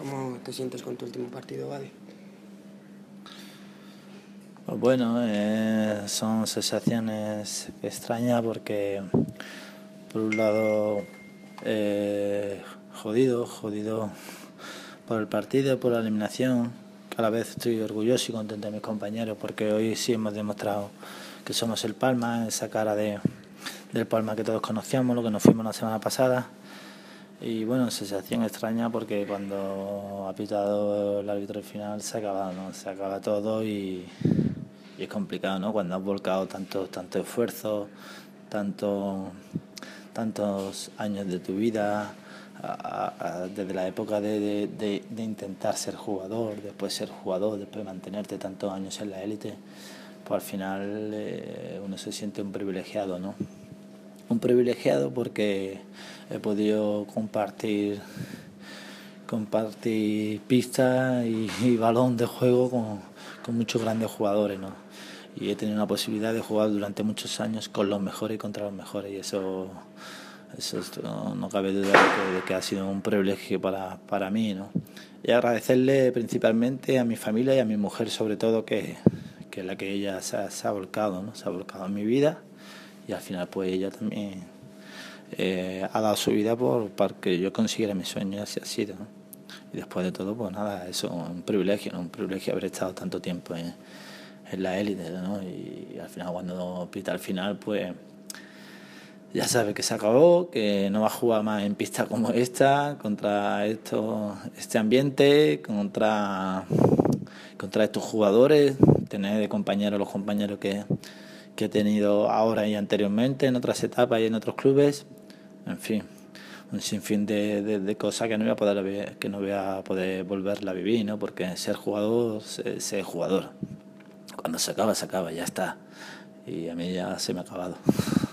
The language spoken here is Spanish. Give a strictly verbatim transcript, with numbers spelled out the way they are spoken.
¿Cómo te sientes con tu último partido, Gadi? Pues bueno, eh, son sensaciones extrañas porque por un lado eh, jodido, jodido por el partido, por la eliminación. Cada vez estoy orgulloso y contento de mis compañeros porque hoy sí hemos demostrado que somos el Palma, esa cara de, del Palma que todos conocíamos, lo que nos fuimos la semana pasada. Y bueno, sensación extraña porque cuando ha pitado el árbitro final se acaba, ¿no? Se acaba todo y, y es complicado, ¿no? Cuando has volcado tanto, tanto esfuerzo, tanto, tantos años de tu vida, a, a, desde la época de, de, de, de intentar ser jugador, después ser jugador, después mantenerte tantos años en la élite, pues al final eh, uno se siente un privilegiado, ¿no? Un privilegiado porque he podido compartir compartir pista y, y balón de juego con, con muchos grandes jugadores, ¿no? Y he tenido la posibilidad de jugar durante muchos años con los mejores y contra los mejores, y eso eso no, no cabe duda de que, de que ha sido un privilegio para, para mí, ¿no? Y agradecerle principalmente a mi familia y a mi mujer sobre todo, que, que es la que ella se ha, se ha volcado, ¿no? Se ha volcado en mi vida, y al final pues ella también eh, ha dado su vida por para que yo consiguiera mi sueño, y así ha sido, ¿no? Y después de todo, pues nada, eso es un privilegio, ¿no? Un privilegio haber estado tanto tiempo en, en la élite, ¿no? Y, y al final, cuando pita al final, pues ya sabe que se acabó, que no va a jugar más en pista como esta, contra esto, este ambiente, contra, contra estos jugadores, tener de compañeros los compañeros que, que he tenido ahora y anteriormente en otras etapas y en otros clubes, en fin, un sinfín de, de, de cosas que no voy a poder que no voy a poder volverla a vivir, ¿no? Porque ser jugador, ser, ser jugador, cuando se acaba, se acaba, ya está, y a mí ya se me ha acabado.